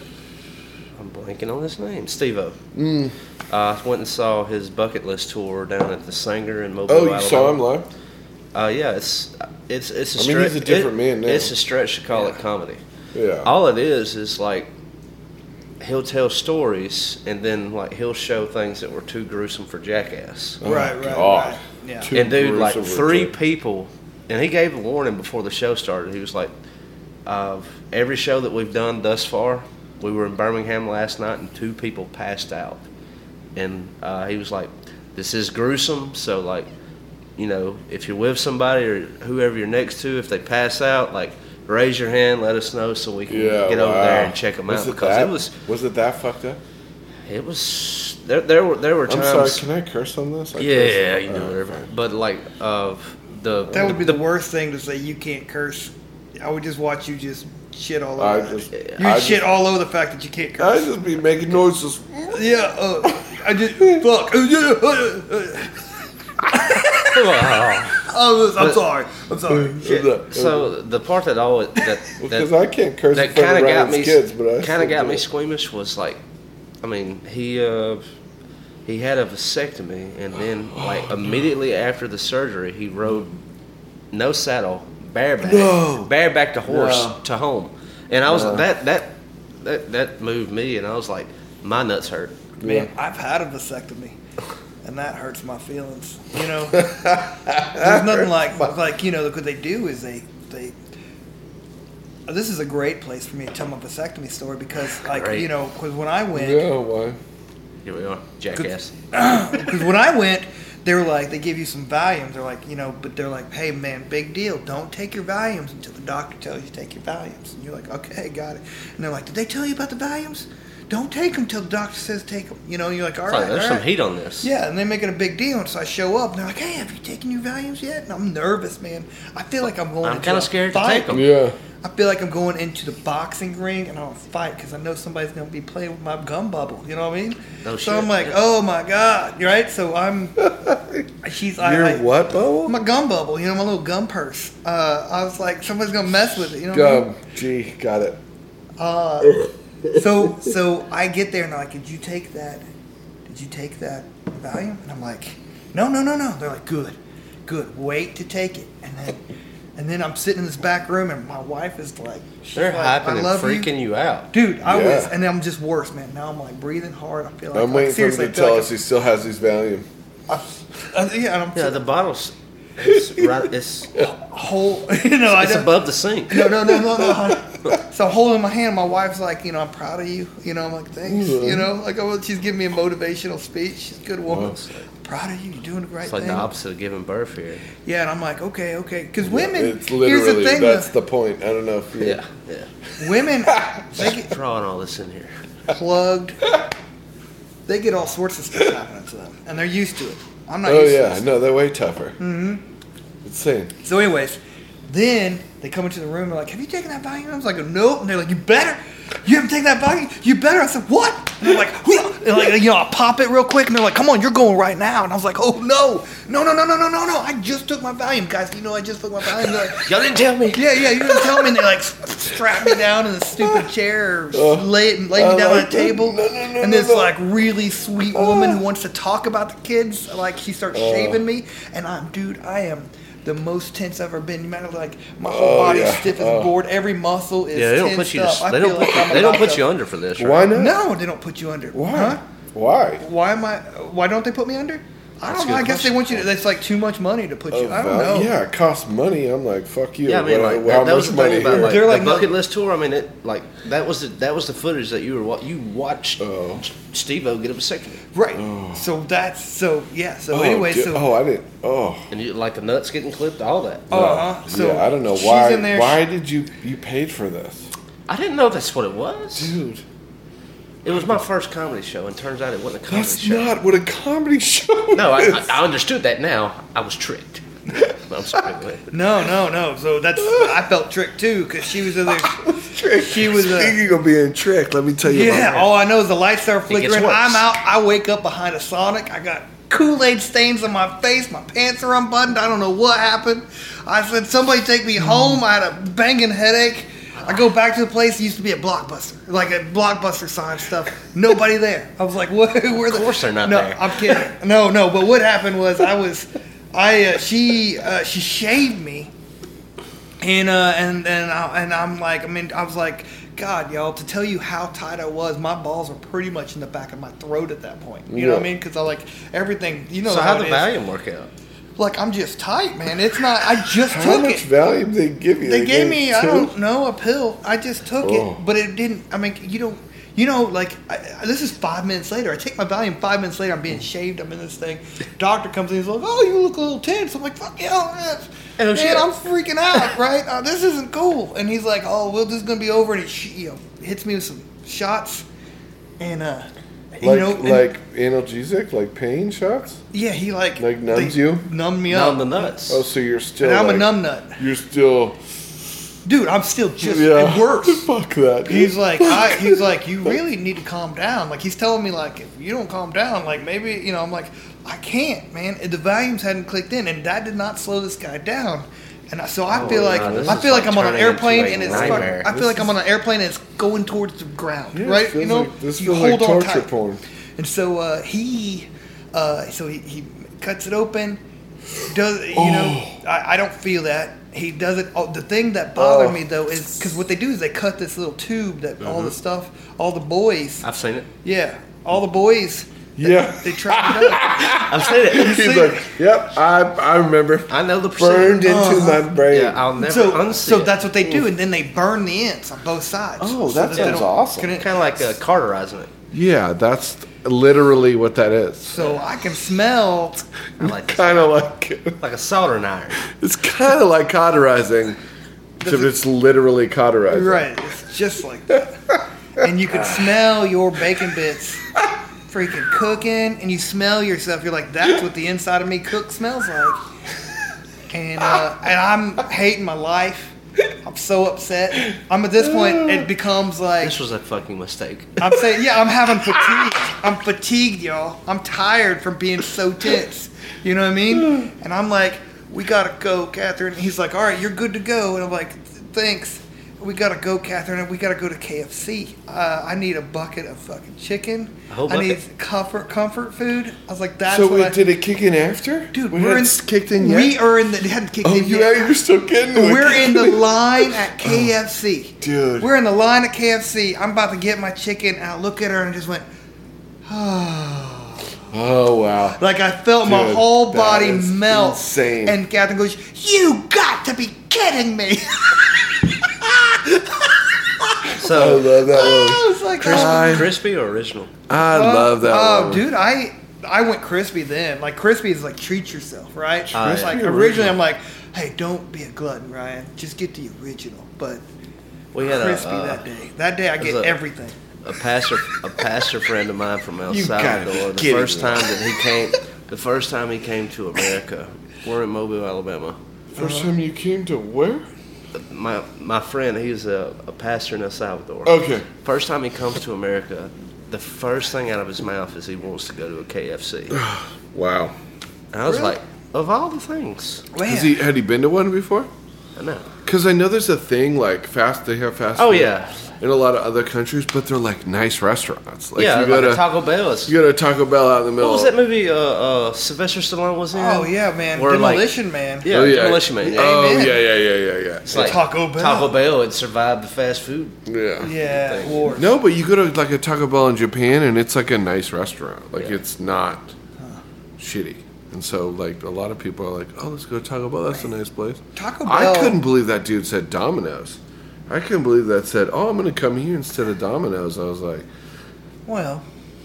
I'm blanking on his name. Steve-O. Mm. Uh, I went and saw his bucket list tour down at the Sanger in Mobile, oh, you Alabama. saw him live? Uh, yeah, it's it's it's a I stretch. mean, he's a different it, man now. It's a stretch to call Yeah. it comedy. Yeah. All it is is like he'll tell stories and then like he'll show things that were too gruesome for Jackass. Oh, Right, right, God. right. Yeah. Too And dude, like gruesome for three Jack- people, and he gave a warning before the show started. He was like, of every show that we've done thus far, we were in Birmingham last night and two people passed out. And uh, he was like, this is gruesome, so like, you know, if you're with somebody or whoever you're next to, if they pass out, like, raise your hand, let us know so we can Yeah, get over wow. there and check them was out. It Because that, it was, was it that fucked up? it was, there, there were there were I'm times. sorry, can I curse on this? I yeah, curse you on- know, oh, whatever. fine. But like, of the That would be the worst thing to say. You can't curse. I would just watch you just shit all over. I that. just- you I shit just- all over the fact that you can't I curse. just be making noises. Yeah. Uh, I just fuck. Oh, I'm sorry. I'm sorry. Shit. So the part that always that Because that, I can't curse that in front kind of of got Ryan's me kids, but I kind still of got do me it. squeamish was like, I mean he uh, he had a vasectomy and then like immediately after the surgery he rode no saddle bareback No. bareback to horse No. to home, and I was No. that that that that moved me and I was like my nuts hurt. Man, I've had a vasectomy, and that hurts my feelings. You know, there's nothing like like you know what they do is they they. This is a great place for me to tell my vasectomy story because like Great. you know because when I went Yeah, why? Here we are, jackass. because when I went they were like they give you some Valiums. They're like you know but they're like hey man big deal don't take your Valiums until the doctor tells you to take your Valiums and you're like okay got it and they're like did they tell you about the Valiums? Don't take them till the doctor says take them. You know, and you're like, all It's right, like, there's all some right. heat on this. Yeah, and they make it a big deal, and so I show up, and they're like, hey, have you taken your Valiums yet? And I'm nervous, man. I feel like I'm going I'm into kinda a scared to fight. take 'em. Yeah. I feel like I'm going into the boxing ring, and I'll fight, because I know somebody's going to be playing with my gum bubble, you know what I mean? No so shit, I'm like, yeah. oh, my God, right? So I'm, she's like, Your I, what, Bo? my gum bubble, you know, my little gum purse. Uh, I was like, somebody's going to mess with it, you know what I mean? Gum. Gee, got it. Uh, so so I get there and they're like, did you take that? Did you take that Valium? And I'm like, no, no, no, no. They're like, good, good. Wait to take it. And then and then I'm sitting in this back room and my wife is like, she's They're like, hyping I and love freaking you, out. Dude, I Yeah. was, and then I'm just worse, man. Now I'm like breathing hard. I feel like, I'm like, waiting for him seriously, to I feel tell like us he still has his Valium. I- uh, yeah, and I'm Yeah, the bottle's it's right. It's whole, you know, I it's don't, above the sink. No, no, no, no, no. So I'm holding my hand. My wife's like, you know, I'm proud of you. You know, I'm like, thanks. You know, like oh, she's giving me a motivational speech. She's a good woman. I'm proud of you. You're doing the right It's like thing. the opposite of giving birth here. Yeah, and I'm like, okay, okay. Because women, It's here's literally, the thing. that's the, the point. I don't know if you... Yeah, yeah. women, they get Drawing all this in here. plugged. They get all sorts of stuff happening to them, and they're used to it. I'm not Oh, used to yeah. this. No, they're way tougher. Mm-hmm. Insane. So, anyways, then they come into the room. They're like, "Have you taken that Valium?" I was like, "Nope." And they're like, "You better. You haven't taken that Valium? You better." I said, "What?" And they're like, "Whoa." And like, you know, I pop it real quick, and they're like, "Come on, you're going right now." And I was like, "Oh no, no, no, no, no, no, no, no! I just took my Valium, guys. You know, I just took my Valium." They're like, Y'all didn't tell me. yeah, yeah, you didn't tell me. And they like strap me down in the stupid chair, or Oh, lay it, lay me I down like on a table. that. No, no, no, and this no, no. like really sweet woman who wants to talk about the kids, like she starts shaving me, and I'm, dude, I am the most tense I've ever been. You matter like my whole Oh, body's yeah. stiff as Oh. a board. Every muscle is Yeah, they don't tensed put you. up. To, I they feel don't put. like I'm They don't about put to- you under for this, right? Why not? No, they don't put you under. Why? Huh? Why? Why am I? Why don't they put me under? I That's don't a know. good I guess they question. want you to. That's like too much money to put you. Oh, I don't val- know. Yeah, it costs money. I'm like, fuck you. Yeah, I mean, What- like how that, that was much the thing money about here? like, They're the like, bucket no- list tour. I mean, it like that was the that was the footage that you were wa- you watched Oh. Steve-O get a vasectomy, Right. So that's so yeah. So oh, anyway, dude, so oh, I didn't. Oh, and you like the nuts getting clipped, all that. uh huh. So yeah. I don't know she's why. in there, Why did you you paid for this, I didn't know that's what it was. dude? It was my first comedy show, and turns out it wasn't a comedy That's show. not what a comedy show No, I, is. I, I understood that now. I was tricked. No, I'm sorry. go ahead. No, no, no. So that's I felt tricked too because she was in there. She was. Uh, Speaking of being tricked, let me tell you. yeah. about All I know is the lights start gets flickering. worse. I'm out. I wake up behind a Sonic. I got Kool-Aid stains on my face. My pants are unbuttoned. I don't know what happened. I said, "Somebody take me home." I had a banging headache. I go back to the place. It used to be a Blockbuster, like a Blockbuster sign stuff. Nobody there. I was like, "What?" Where Of course they're not no, there. I'm kidding. No, no. But what happened was I was, I uh, she uh, she shaved me, and uh, and and I, and I'm like, I mean, I was like, God, y'all, to tell you how tight I was, my balls were pretty much in the back of my throat at that point. You yeah. know what I mean? Because I like everything. You know. So how how'd the Valium work out? Like, I'm just tight, man. It's not. I just how took much it. Valium they give you? They, they gave gave me. two? I don't know, a pill. I just took oh. it, but it didn't. I mean, you don't. You know, like, I, this is five minutes later. I take my Valium five minutes later. I'm being shaved. I'm in this thing. Doctor comes in. He's like, oh, you look a little tense. I'm like, fuck yeah, man. Oh, man, I'm freaking out, right? Uh, this isn't cool. And he's like, oh, well, this is going to be over. And he sh- you know, hits me with some shots. And, uh, you like, know. And, like analgesic? Like pain shots? Yeah, he, like. Like numbs you? Numbed me up. Numb the nuts. Oh, so you're still. And I'm like, a numb nut. You're still. Dude, I'm still just yeah. worse. Fuck that. He's like, I, he's like, you really need to calm down. Like, he's telling me, like, if you don't calm down, like, maybe, you know, I'm like, I can't, man. The Valiums hadn't clicked in, and that did not slow this guy down. And I, so I oh, feel like God, I feel like, like I'm on an airplane, and it's nightmare. I feel this like is, I'm on an airplane, and it's going towards the ground, yeah, right? You know, like, this you feels hold like on torture tight. porn. And so uh, he, uh, so he, he cuts it open. Does you oh. know? I, I don't feel that. He does it. Oh, the thing that bothered oh. me though is because what they do is they cut this little tube that mm-hmm. all the stuff, all the boys. I've seen it. Yeah, all the boys. Yeah, they, they tried it. I've seen it. He's seen like, it. yep, I I remember. I know the burned procedure. into uh-huh. my brain. Yeah, I'll never so, unsee So it. that's what they do, and then they burn the ends on both sides. Oh, so that that sounds awesome. Kind of like uh, cauterizing it. Yeah, that's literally what that is. So I can smell. I like kind of like like a soldering iron. It's kind of like cauterizing, except it's literally cauterizing. Right, it's just like that. And you can smell your bacon bits freaking cooking, and you smell yourself. You're like, that's what the inside of me cook smells like. And uh, and I'm hating my life. I'm so upset. I'm at this point, it becomes like... This was a fucking mistake. I'm saying, yeah, I'm having fatigue. I'm fatigued, y'all. I'm tired from being so tense. You know what I mean? And I'm like, we gotta go, Catherine. He's like, all right, you're good to go. And I'm like, thanks. We gotta go, Catherine. We gotta go to K F C. Uh, I need a bucket of fucking chicken. A whole I need bucket? comfort comfort food. I was like, that's So what wait, I... did it kick in after? Dude, we we're in... kicked in yet? We are in the... It hadn't kicked oh, in yeah, yet. you're still getting it. We're in the line at K F C. Dude. We're in the line at K F C. I'm about to get my chicken, and I look at her and I just went, oh. Oh, wow. Like I felt Dude, my whole that body is melt. insane. And Catherine goes, you got to be kidding me. So, I love that I one. was like, crispy, oh. crispy or original? I Uh, love that Oh, one. dude, I I went crispy then. Like crispy is like treat yourself, right? Uh, Like yeah. originally, I'm like, hey, don't be a glutton, Ryan. Just get the original. But We had crispy a, uh, that day. That day, I get a- everything. a pastor, a pastor friend of mine from El You gotta be Salvador. The kidding first me. time that he came, the first time he came to America, we're in Mobile, Alabama. First time you came to where? My my friend, he's a, a pastor in El Salvador. Okay. First time he comes to America, the first thing out of his mouth is he wants to go to a K F C. Wow. And I was Really? like, of all the things, Man. Has he, had he been to one before? I know. Because I know there's a thing like fast, they have fast Oh food yeah, in a lot of other countries, but they're like nice restaurants. Like yeah. you go like to a Taco Bell. Is, you go to Taco Bell out in the middle. what was that movie? Uh, uh, Sylvester Stallone was in. Oh yeah, man, Where, like- Demolition Man. Yeah, Oh, yeah. Demolition Man. Yeah. Oh Amen. yeah, yeah, yeah, yeah, yeah. It's like Taco Bell. Taco Bell had survived the fast food. Yeah. Yeah, thing. war. No, but you go to like a Taco Bell in Japan, and it's like a nice restaurant. Like Yeah. it's not shitty. And so, like, a lot of people are like, "Oh, let's go to Taco Bell. That's a nice place." Taco I Bell- couldn't believe that dude said Domino's. I couldn't believe that said, "Oh, I'm going to come here instead of Domino's." I was like, Well,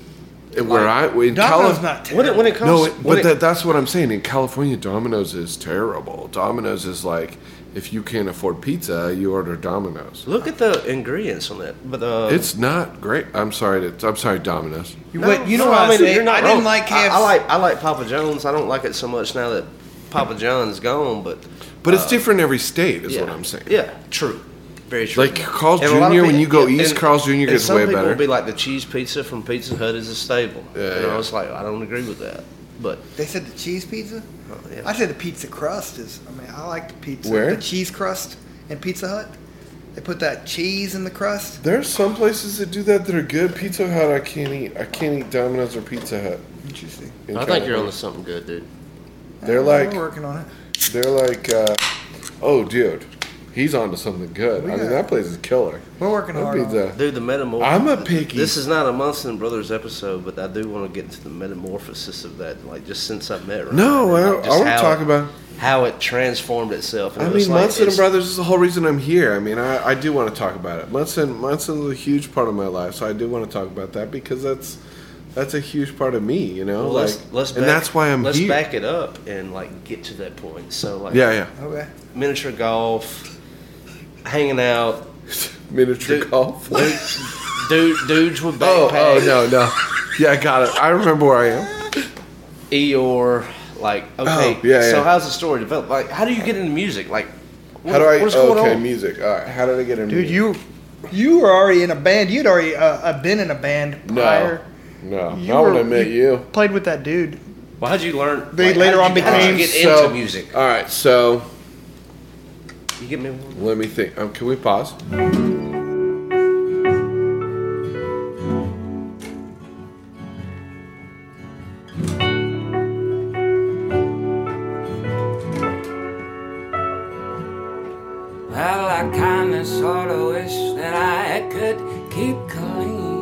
"Where I in Domino's Cali- not When terrible. it, when it comes, No, it, when but it- that, that's what I'm saying. In California, Domino's is terrible. Domino's is like, if you can't afford pizza, you order Domino's. look at the ingredients on that. But uh, It's not great. I'm sorry. To, I'm sorry, Domino's. You, wait, you know no, what I, mean, say? you're not I didn't wrong. like K F C. I, I like I like Papa John's. I don't like it so much now that Papa John's gone. But But it's different every state, is yeah, what I'm saying. Yeah, true, very true. Like Carl's And a lot of Junior, when people- you go yeah, east, and- Carl's Junior and gets some way people better. will be like the cheese pizza from Pizza Hut is a staple. Yeah, and yeah. I was like, I don't agree with that. But They said the cheese pizza. uh, yeah. I said the pizza crust is. I mean, I like the pizza. Where? The cheese crust in Pizza Hut. They put that cheese in the crust. There's some places that do that that are good. Pizza Hut, I can't eat. I can't eat Domino's or Pizza Hut. Interesting. in I think you're California. onto something good, dude. They're Uh, like we're working on it. they're like uh, oh dude, he's onto something good. We I mean got- that place is killer. We're working That'd hard be on the- it. Dude, the metamorph. I'm a picky. This is not a Munson Brothers episode, but I do want to get into the metamorphosis of that. Like just since I met Ryan. No, I, Like, I just want to how talk it- about. how it transformed itself. And I it was mean, like, Munson and it's- Brothers is the whole reason I'm here. I mean, I, I do want to talk about it. Munson Munson's a huge part of my life, so I do want to talk about that because that's that's a huge part of me, you know. Well, like, let's, let's and back, that's why I'm let's here. back it up and like get to that point. So like, Yeah, yeah. Okay. miniature golf, hanging out, Miniature Dude. golf. dude, dude, dudes with Oh, backpacks. oh no, no. Yeah, I got it. I remember where I am. Eeyore, like okay. Oh, yeah, So yeah. how's the story develop? Like, how do you get into music? Like, what, How do I? what's Oh, going okay, on? music. All right. How did I get in? Dude, you you were already in a band. You'd already uh, uh, been in a band prior. No, You not when were- I met you. Played with that dude. Well, how'd you learn? They like, later how'd on you, how'd you became- get So- into music. All right, so You get me one? let me think. Um, can we pause? Well, I kinda sorta wish that I could keep clean.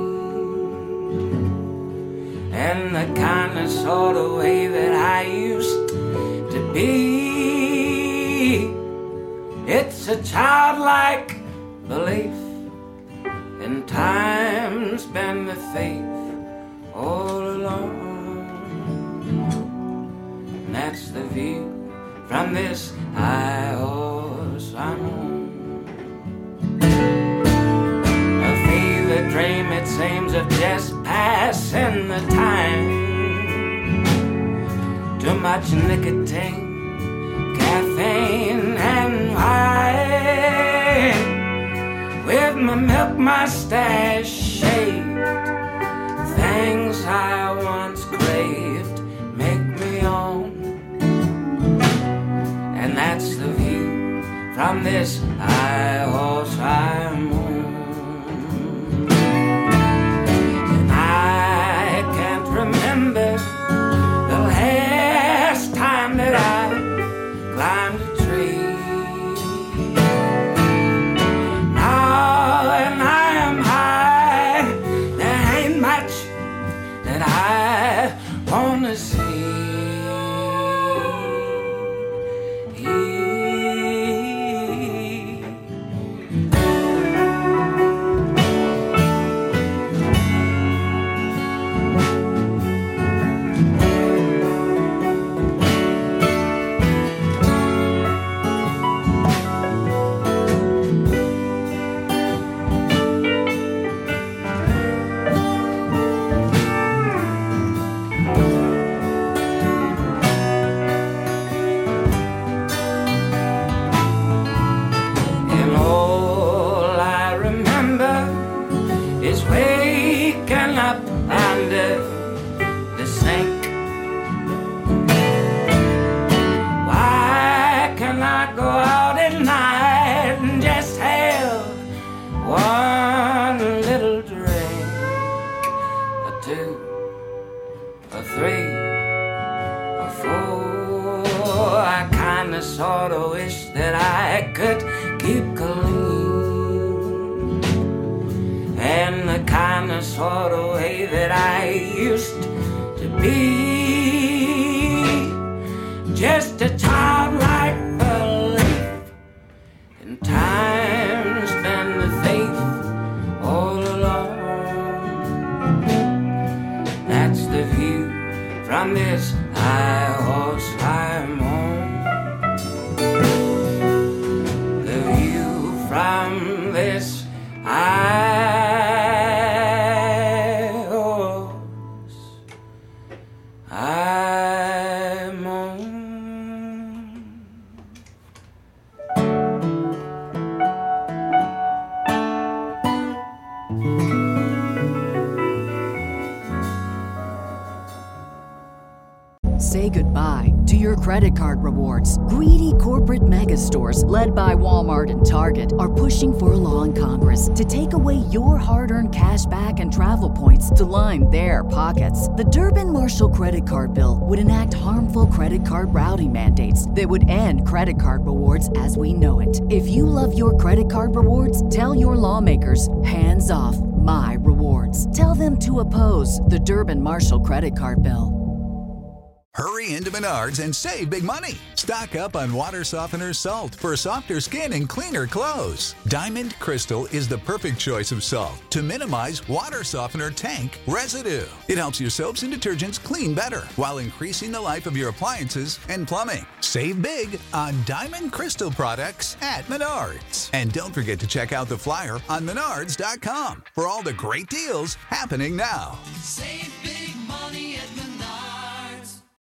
And the kinda sorta way that I used to be. It's a childlike belief, and time's been the faith all along. And that's the view from this high horse I'm on. A fever dream, it seems, of just passing the time. Too much nicotine, caffeine and wine. With my milk mustache shaved, things I once craved make me own. And that's the view from this high horse I'm on. And I can't remember the last time that I climbed a tree. Now and I am high, there ain't much that I wanna see. And all I remember is waking up under the sink. Why can I go out at night and just have one little drink? A two, a three, a four. I kinda sorta wish that I could keep clean. And the kinda sorta way that I used to be. Just a childlike belief, and time's been the thief all along. That's the view from this high horse I'm on. The view from this high horse I'm on. to your credit card rewards. Greedy corporate mega stores, led by Walmart and Target, are pushing for a law in Congress to take away your hard-earned cash back and travel points to line their pockets. The Durbin-Marshall credit card bill would enact harmful credit card routing mandates that would end credit card rewards as we know it. If you love your credit card rewards, tell your lawmakers, hands off my rewards. Tell them to oppose the Durbin-Marshall credit card bill. Hurry into Menards and save big money. Stock up on water softener salt for softer skin and cleaner clothes. Diamond Crystal is the perfect choice of salt to minimize water softener tank residue. It helps your soaps and detergents clean better while increasing the life of your appliances and plumbing. Save big on Diamond Crystal products at Menards. And don't forget to check out the flyer on menards dot com for all the great deals happening now. Save big.